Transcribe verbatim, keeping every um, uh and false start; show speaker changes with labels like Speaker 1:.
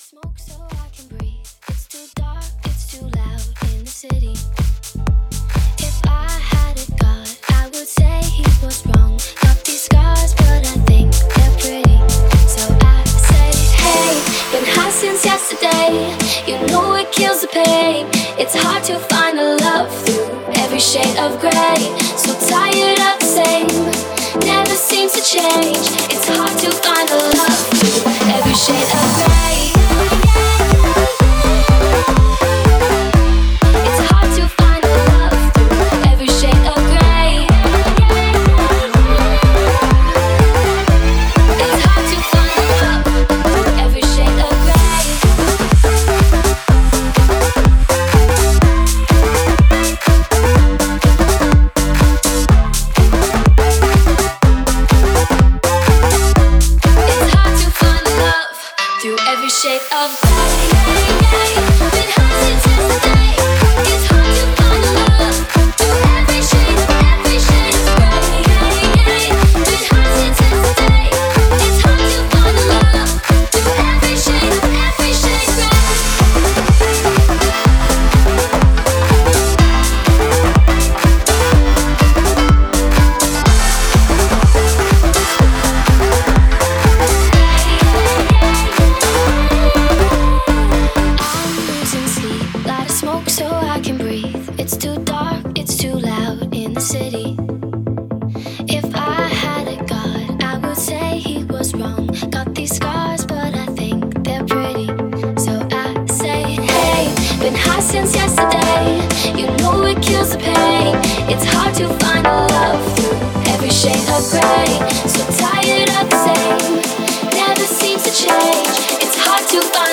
Speaker 1: smoke so I can breathe. It's too dark, it's too loud in the city. If I had a god, I would say he was wrong. Got these scars, but I think they're pretty. So I say, hey, been high since yesterday. You know it kills the pain. It's hard to find a love through every shade of gray. So tired of the same, never seems to change. It's hard to find a love through every shade of gray. It's hard to find a love through every shade of gray. It's hard to find a love through every shade of gray. It's hard to find love through every shade of gray. Been high since yesterday. It's hard to find love through every shade of every shade of gray. Been high since yesterday. It's hard to find love through every shade of every shade of gray. I'm losing sleep, light a smoke so I can breathe. It's too dark, it's too loud in the city. If I had a god, I would say he was wrong. Got these scars, but I think they're pretty. So I say, hey, been high since yesterday. You know it kills the pain. It's hard to find a love through every shade of gray. So tired of the same, never seems to change. It's hard to find